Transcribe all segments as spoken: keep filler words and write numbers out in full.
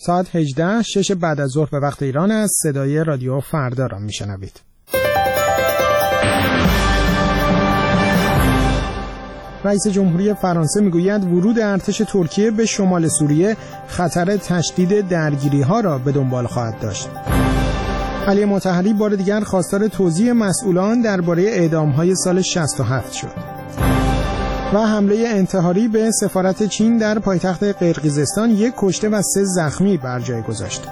ساعت هجده شش بعد از ظهر به وقت ایران است. صدای رادیو فردا را میشنوید. رئیس جمهوری فرانسه میگوید ورود ارتش ترکیه به شمال سوریه خطر تشدید درگیری‌ها را به دنبال خواهد داشت. علی مطهری بار دیگر خواستار توضیح مسئولان درباره اعدام‌های سال شصت و هفت شد. و حمله انتحاری به سفارت چین در پایتخت قرقیزستان یک کشته و سه زخمی بر جای گذاشت.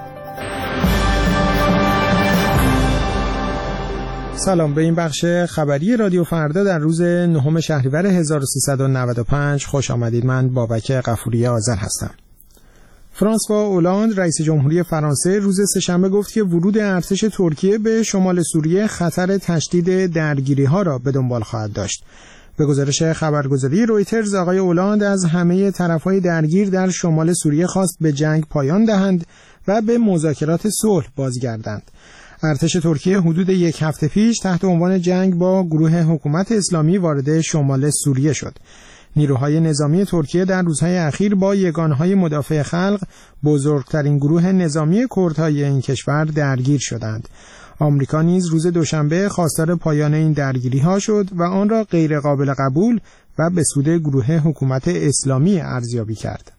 سلام، به این بخش خبری رادیو فردا در روز نهم شهریور هزار و سیصد و نود و پنج خوش آمدید. من بابک غفوری آذر هستم. فرانسوا اولاند رئیس جمهوری فرانسه روز سه‌شنبه گفت که ورود ارتش ترکیه به شمال سوریه خطر تشدید درگیری‌ها را به دنبال خواهد داشت. به گزارش خبرگزاری رویترز آقای اولاند از همه طرف‌های درگیر در شمال سوریه خواست به جنگ پایان دهند و به مذاکرات صلح بازگردند. ارتش ترکیه حدود یک هفته پیش تحت عنوان جنگ با گروه حکومت اسلامی وارد شمال سوریه شد. نیروهای نظامی ترکیه در روزهای اخیر با یگانهای مدافع خلق، بزرگترین گروه نظامی کردهای این کشور، درگیر شدند. آمریکا نیز روز دوشنبه خواستار پایان این درگیری‌ها شد و آن را غیر قابل قبول و به سود گروه حکومت اسلامی ارزیابی کرد.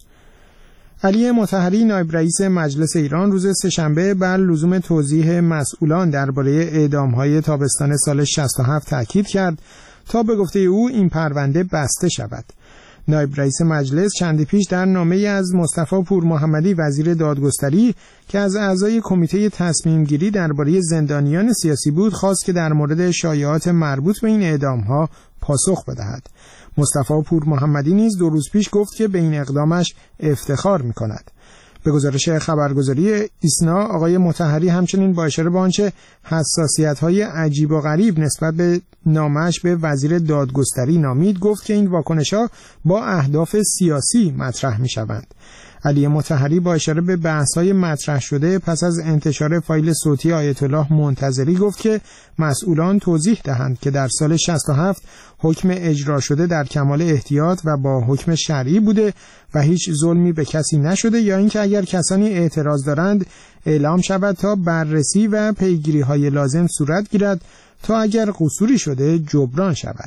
علی مطهری نایب رئیس مجلس ایران روز سه‌شنبه بر لزوم توضیح مسئولان درباره اعدام‌های تابستان سال شصت و هفت تاکید کرد تا به گفته او این پرونده بسته شود. نایب رئیس مجلس چندی پیش در نامه‌ای از مصطفی پور محمدی وزیر دادگستری که از اعضای کمیته تصمیم گیری درباره زندانیان سیاسی بود خواست که در مورد شایعات مربوط به این اعدام‌ها پاسخ بدهد. مصطفی پور محمدی نیز دو روز پیش گفت که به این اقدامش افتخار می‌کند. به گزارش خبرگزاری ایسنا آقای مطهری همچنین با اشاره به آنچه حساسیت‌های عجیب و غریب نسبت به نامش به وزیر دادگستری نامید گفت که این واکنش‌ها با اهداف سیاسی مطرح می‌شوند. علی مطهری با اشاره به بحث‌های مطرح شده پس از انتشار فایل صوتی آیت الله منتظری گفت که مسئولان توضیح دهند که در سال شصت و هفت حکم اجرا شده در کمال احتیاط و با حکم شرعی بوده و هیچ ظلمی به کسی نشده، یا اینکه اگر کسانی اعتراض دارند اعلام شود تا بررسی و پیگیری‌های لازم صورت گیرد تا اگر قصوری شده جبران شود.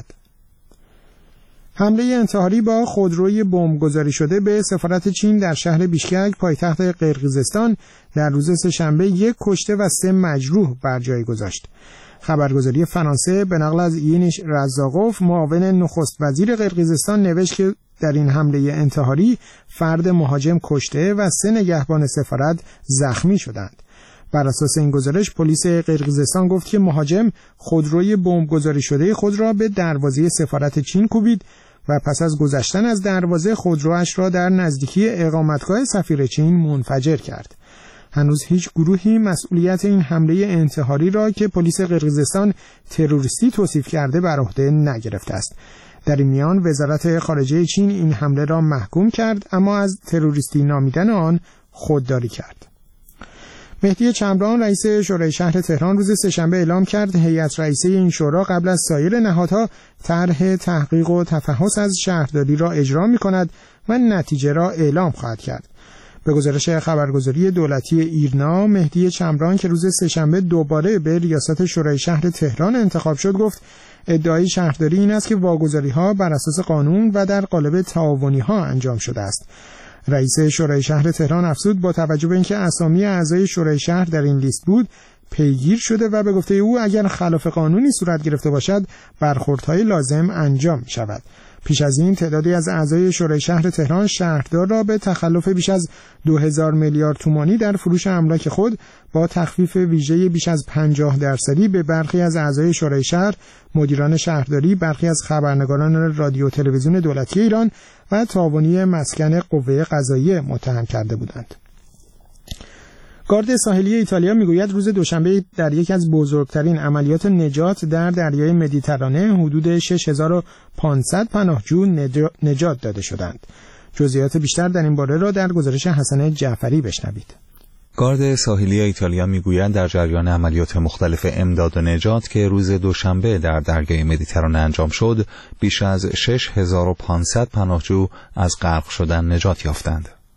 حمله انتحاری با خودروی بمبگذاری شده به سفارت چین در شهر بیشکک پایتخت قرقیزستان در روز سه‌شنبه یک کشته و سه مجروح بر جای گذاشت. خبرگزاری فرانسه به نقل از اینیش رزاقوف معاون نخست وزیر قرقیزستان نوشت که در این حمله انتحاری فرد مهاجم کشته و سه نگهبان سفارت زخمی شدند. بر اساس این گزارش پلیس قرقیزستان گفت که مهاجم خودروی بمبگذاری شده خود را به دروازه سفارت چین کوبید و پس از گذشتن از دروازه خودرویش را در نزدیکی اقامتگاه سفیر چین منفجر کرد. هنوز هیچ گروهی مسئولیت این حمله انتحاری را که پلیس قرقیزستان تروریستی توصیف کرده بر عهده نگرفته است. در این میان وزارت خارجه چین این حمله را محکوم کرد اما از تروریستی نامیدن آن خودداری کرد. مهدی چمران رئیس شورای شهر تهران روز سه‌شنبه اعلام کرد هیئت رئیسه این شورا قبل از سایر نهادها طرح تحقیق و تفحص از شهرداری را اجرا می‌کند و نتیجه را اعلام خواهد کرد. به گزارش خبرگزاری دولتی ایرنا مهدی چمران که روز سه‌شنبه دوباره به ریاست شورای شهر تهران انتخاب شد گفت ادعای شهرداری این است که واگذاری‌ها بر اساس قانون و در قالب تعاونی‌ها انجام شده است. رئیس شورای شهر تهران افزود با توجه به اینکه اسامی اعضای شورای شهر در این لیست بود پیگیر شده و به گفته او اگر خلاف قانونی صورت گرفته باشد برخوردهای لازم انجام شود. پیش از این تعدادی از اعضای شورای شهر تهران شهردار را به تخلف بیش از دو هزار میلیارد تومانی در فروش املاک خود با تخفیف ویژه بیش از پنجاه درصدی به برخی از اعضای شورای شهر، مدیران شهرداری، برخی از خبرنگاران رادیو تلویزیون دولتی ایران و تعاونی مسکن قوه قضاییه متهم کرده بودند. گارد ساحلی ایتالیا میگوید روز دوشنبه در یکی از بزرگترین عملیات نجات در دریای مدیترانه حدود شش هزار و پانصد پناهجو نجات داده شدند. جزئیات بیشتر در این باره را در گزارش حسن جعفری بشنوید. گارد ساحلی ایتالیا میگوید در جریان عملیات مختلف امداد و نجات که روز دوشنبه در دریای مدیترانه انجام شد، بیش از شش هزار و پانصد پناهجو از غرق شدن نجات یافتند.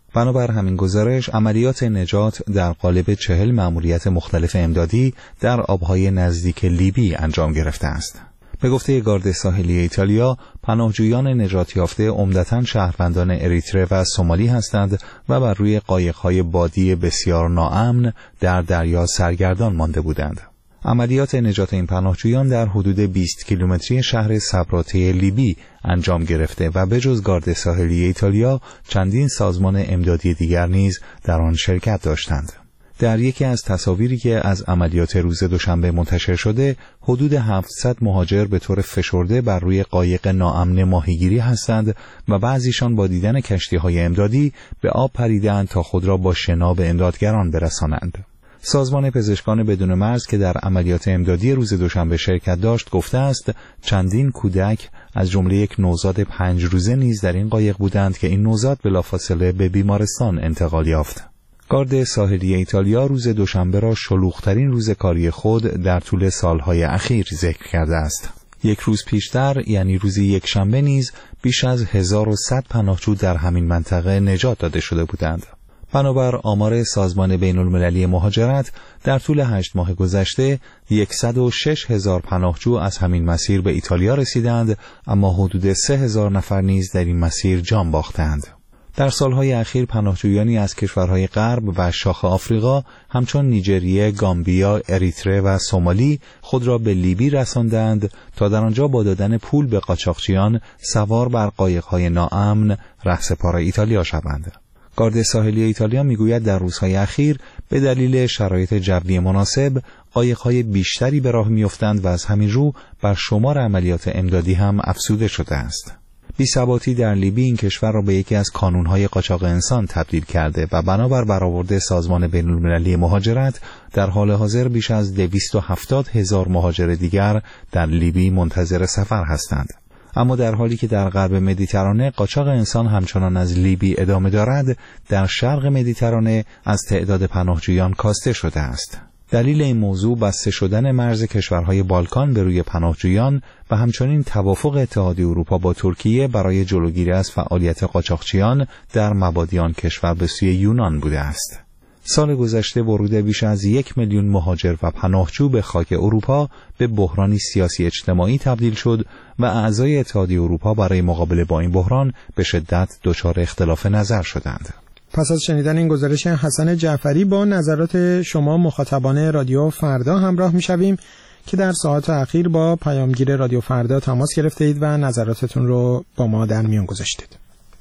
بنابر همین گزارش عملیات نجات در قالب چهل مأموریت مختلف امدادی در آبهای نزدیک لیبی انجام گرفته است. به گفته گارد ساحلی ایتالیا، پناهجویان نجات یافته عمدتاً شهروندان اریتره و سومالی هستند و بر روی قایق‌های بادی بسیار ناامن در دریا سرگردان مانده بودند. عملیات نجات این پناهجویان در حدود بیست کیلومتری شهر سبراته لیبی انجام گرفته و بجز گارد ساحلی ایتالیا چندین سازمان امدادی دیگر نیز در آن شرکت داشتند. در یکی از تصاویری که از عملیات روز دوشنبه منتشر شده، حدود هفتصد مهاجر به طور فشرده بر روی قایق ناامن ماهیگیری هستند و بعضیشان با دیدن کشتی‌های امدادی به آب پریدند تا خود را با شنا به امدادگران برسانند. سازمان پزشکان بدون مرز که در عملیات امدادی روز دوشنبه شرکت داشت گفته است چندین کودک از جمله یک نوزاد پنج روزه نیز در این قایق بودند که این نوزاد بلافاصله به بیمارستان انتقال یافت. گارد ساحلی ایتالیا روز دوشنبه را شلوغ‌ترین روز کاری خود در طول سالهای اخیر ذکر کرده است. یک روز پیشتر، یعنی روز یکشنبه نیز بیش از هزار و صد پناهجو در همین منطقه نجات داده شده بودند. بنابر آمار سازمان بین‌المللی مهاجرت در طول هشت ماه گذشته صد و شش هزار پناهجو از همین مسیر به ایتالیا رسیدند، اما حدود سه هزار نفر نیز در این مسیر جان باختند. در سالهای اخیر پناهجویانی از کشورهای غرب و شاخ آفریقا همچون نیجریه، گامبیا، اریتره و سومالی خود را به لیبی رساندند تا در آنجا با دادن پول به قاچاقچیان سوار بر قایق‌های ناامن رهسپار ایتالیا شوند. گارد ساحلی ایتالیا میگوید در روزهای اخیر به دلیل شرایط جوی مناسب قایق‌های بیشتری به راه میافتند و از همین رو بر شمار عملیات امدادی هم افزوده شده است. بی‌ثباتی در لیبی این کشور را به یکی از کانون‌های قاچاق انسان تبدیل کرده و بنابر برآورد سازمان بین‌المللی مهاجرت در حال حاضر بیش از دویست و هفتاد هزار مهاجر دیگر در لیبی منتظر سفر هستند. اما در حالی که در غرب مدیترانه قاچاق انسان همچنان از لیبی ادامه دارد، در شرق مدیترانه از تعداد پناهجویان کاسته شده است. دلیل این موضوع بسته شدن مرز کشورهای بالکان به روی پناهجویان و همچنین توافق اتحادیه اروپا با ترکیه برای جلوگیری از فعالیت قاچاقچیان در مبادی آن کشور به سوی یونان بوده است. سال گذشته ورود بیش از یک میلیون مهاجر و پناهجو به خاک اروپا به بحرانی سیاسی اجتماعی تبدیل شد و اعضای اتحادیه اروپا برای مقابله با این بحران به شدت دچار اختلاف نظر شدند. پس از شنیدن این گزارش حسن جعفری با نظرات شما مخاطبان رادیو فردا همراه می‌شویم که در ساعات اخیر با پیامگیر رادیو فردا تماس گرفته اید و نظراتتون رو با ما در میون گذاشتید.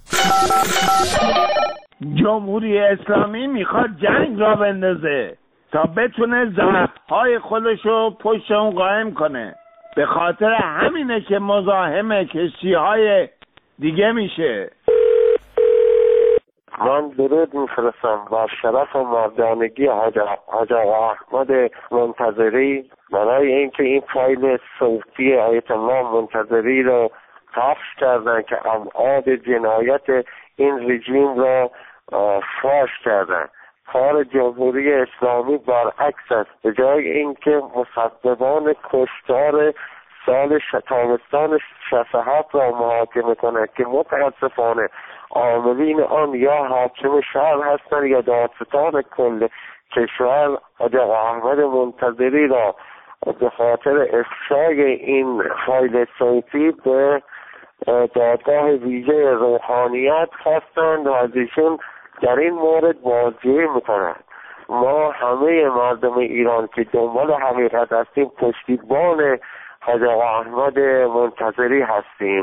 جمهوری اسلامی میخواد جنگ را بندازه تا بتونه ضعف‌های خودشو پشت اون قائم کنه. به خاطر همینه که مزاحم کشتی‌های دیگه میشه. من درود میفرستم با شرف و مردانگی حاج آقا احمد منتظری برای اینکه این فایل صوتی آیت الله منتظری رو پخش کردن که ابعاد جنایت این رژیم رو فاش کردن. کار جمهوری اسلامی برعکس است. به جای اینکه مسببان کشتار سال تابستان شصت و هفت را محاکمه کنند که متاسفانه عاملین آن یا حاکم شهر هستند یا دادستان کل کشور، حاج آقا احمد منتظری را به خاطر افشای این فایل صوتی به دادگاه ویژه روحانیت خواستند و از ایشون در این مورد بازجویی میکنند. ما همه مردم ایران که دنبال حقیقت هستیم پشتیبان حاج آقا احمد منتظری هستیم.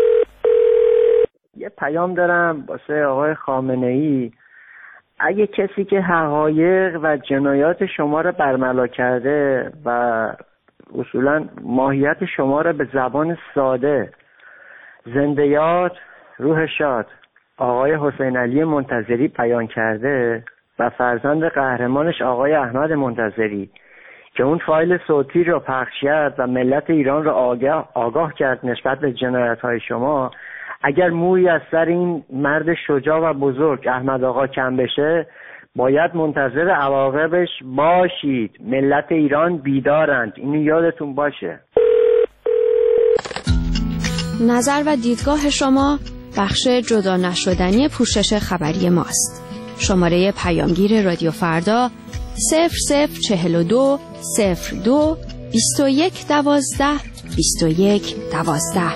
یه پیام دارم واسه آقای خامنه‌ای. اگه کسی که حقایق و جنایات شما را برملا کرده و اصولا ماهیت شما را به زبان ساده، زنده یاد روح شاد آقای حسین علی منتظری بیان کرده و فرزند قهرمانش آقای احمد منتظری که اون فایل صوتی رو پخش کرد و ملت ایران رو آگاه, آگاه کرد نسبت به جنایت‌های شما، اگر مویی از سر این مرد شجاع و بزرگ احمد آقا کم بشه باید منتظر عواقبش باشید. ملت ایران بیدارند، اینو یادتون باشه. نظر و دیدگاه شما بخش جدا نشدنی پوشش خبری ماست. شماره پیامگیر رادیو فردا صفر صفر چهل و دو صفر دو بیست و یک دوازده بیست و یک دوازده.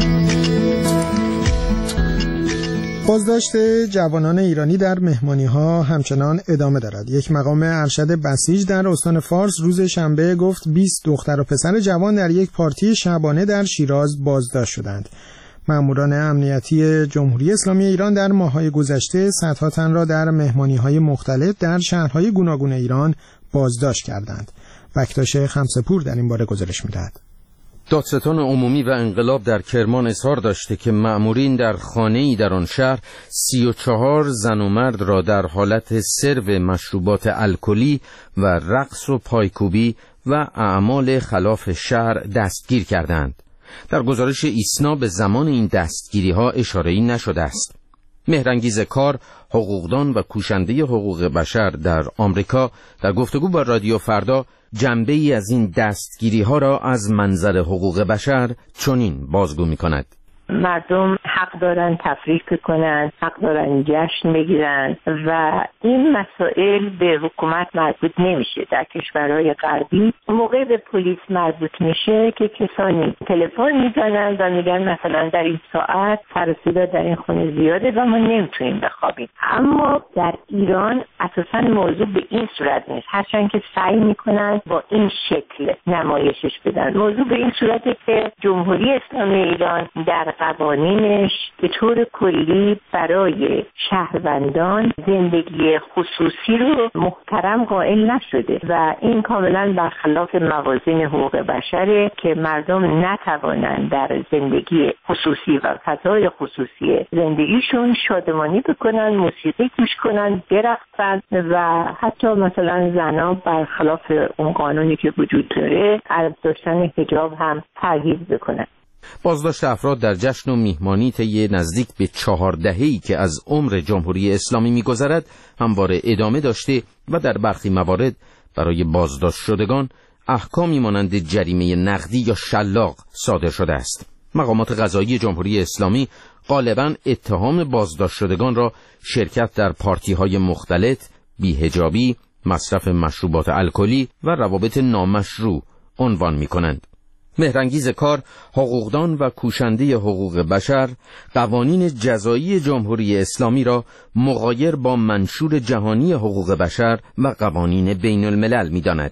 بازداشت جوانان ایرانی در مهمانی‌ها همچنان ادامه دارد. یک مقام ارشد بسیج در استان فارس روز شنبه گفت بیست دختر و پسر جوان در یک پارتی شبانه در شیراز بازداشت شدند. ماموران امنیتی جمهوری اسلامی ایران در ماه‌های گذشته صدها تن را در مهمانی‌های مختلف در شهرهای گوناگون ایران بازداشت کردند. بکتاش خمسه‌پور در این باره گزارش می‌دهد. دادستان عمومی و انقلاب در کرمان اظهار داشته که مأمورین در خانه‌ای در آن شهر سی و چهار زن و مرد را در حالت سرو مشروبات الکلی و رقص و پایکوبی و اعمال خلاف شرع دستگیر کردند. در گزارش ایسنا به زمان این دستگیری‌ها اشاره‌ای نشده است. مهرانگیز کار، حقوقدان و کوشنده حقوق بشر در آمریکا در گفتگو با رادیو فردا جنبه‌ای از این دستگیری‌ها را از منظر حقوق بشر چنین بازگو می‌کند. مردم حق دارن تفریح بکنن، حق دارن جشن بگیرن و این مسائل به حکومت مربوط نمیشه. در کشورهای غربی موقع به پلیس مربوط میشه که کسانی تلفن میزنن و میگن مثلا در این ساعت سر و صدا در این خونه زیاده و ما نمیتونیم بخوابیم. اما در ایران اساسا موضوع به این صورت نیست، هرچند که سعی میکنن با این شکل نمایشش بدن. موضوع به این صورته که جمهوری اسلامی ایران در قوانینش به طور کلی برای شهروندان زندگی خصوصی رو محترم قائل نشده و این کاملا برخلاف موازین حقوق بشره که مردم نتوانند در زندگی خصوصی و فضای خصوصی زندگیشون شادمانی بکنن، موسیقی گوش کنن، برقصن و حتی مثلا زنها برخلاف اون قانونی که وجود داره از داشتن حجاب هم پرهیز بکنن. بازداشت افراد در جشن و میهمانی طی نزدیک به چهار دهه‌ای که از عمر جمهوری اسلامی می‌گذرد همواره ادامه داشته و در برخی موارد برای بازداشت شدگان احکامی مانند جریمه نقدی یا شلاق صادر شده است. مقامات قضایی جمهوری اسلامی غالباً اتهام بازداشت شدگان را شرکت در پارتی‌های مختلط، بی‌حجابی، مصرف مشروبات الکلی و روابط نامشروع عنوان می‌کنند. مهرانگیز کار، حقوقدان و کوشنده حقوق بشر قوانین جزایی جمهوری اسلامی را مغایر با منشور جهانی حقوق بشر و قوانین بین الملل می‌داند.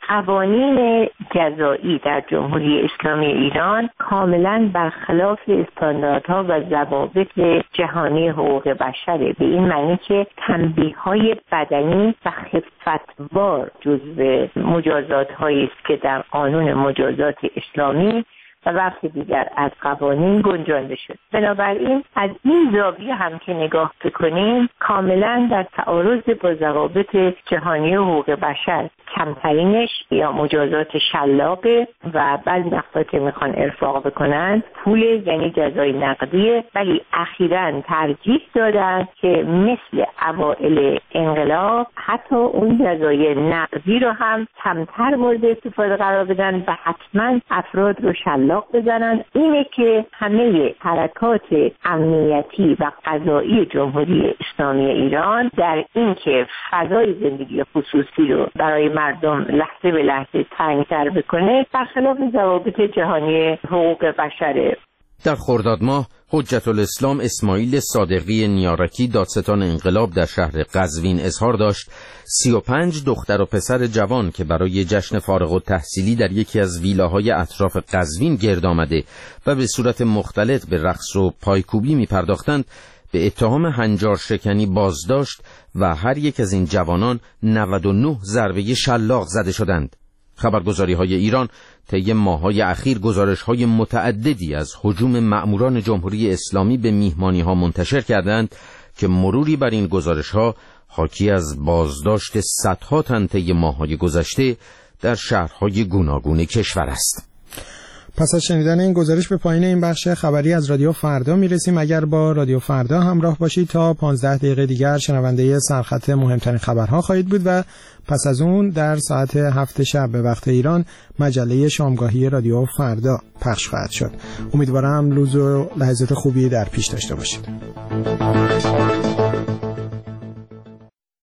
قوانین جزایی در جمهوری اسلامی ایران کاملا برخلاف استانداردها و ضوابط جهانی حقوق بشره، به این معنی که تنبیه‌های بدنی و خفت‌بار جزو مجازات‌هایی است که در قانون مجازات اسلامی و وقتی دیگر از قوانین گنجانده شد. بنابراین از این زاویه هم که نگاه بکنیم کاملا در تعارض با ضوابط جهانی حقوق بشر، کمترینش یا مجازات شلاقه و بعضی وقتا که میخوان ارفاق بکنن پول یعنی جزای نقدیه، ولی اخیراً ترجیح دادن که مثل اوائل انقلاب حتی اون جزای نقدی رو هم کمتر مورد استفاده قرار بدن و حتما افراد رو شلاق بزنن. اینه که همه حرکات امنیتی و قضایی جمهوری اسلامی ایران در این که فضای زندگی خصوصی رو برای مردم لحظه به لحظه تنگ‌تر بکنه برخلاف ضوابط جهانی حقوق بشره. در خرداد ماه حجت الاسلام اسماعیل صادقی نیارکی دادستان انقلاب در شهر قزوین اظهار داشت سی و پنج دختر و پسر جوان که برای جشن فارغ التحصیلی در یکی از ویلاهای اطراف قزوین گرد آمده و به صورت مختلط به رقص و پایکوبی می پرداختند به اتهام هنجار شکنی بازداشت و هر یک از این جوانان نود و نه ضربه شلاق زده شدند. خبرگزاری‌های ایران طی ماه‌های اخیر گزارش‌های متعددی از هجوم مأموران جمهوری اسلامی به میهمانی‌ها منتشر کردند که مروری بر این گزارش‌ها حاکی از بازداشت صدها تن طی ماه‌های گذشته در شهرهای گوناگون کشور است. پس از شنیدن این گزارش به پایین این بخش خبری از رادیو فردا میرسیم. اگر با رادیو فردا همراه باشید تا پانزده دقیقه دیگر شنونده سرخط مهمترین خبرها خواهید بود و پس از اون در ساعت هفت شب به وقت ایران مجله شامگاهی رادیو فردا پخش خواهد شد. امیدوارم روز و لحظات خوبی در پیش داشته باشید.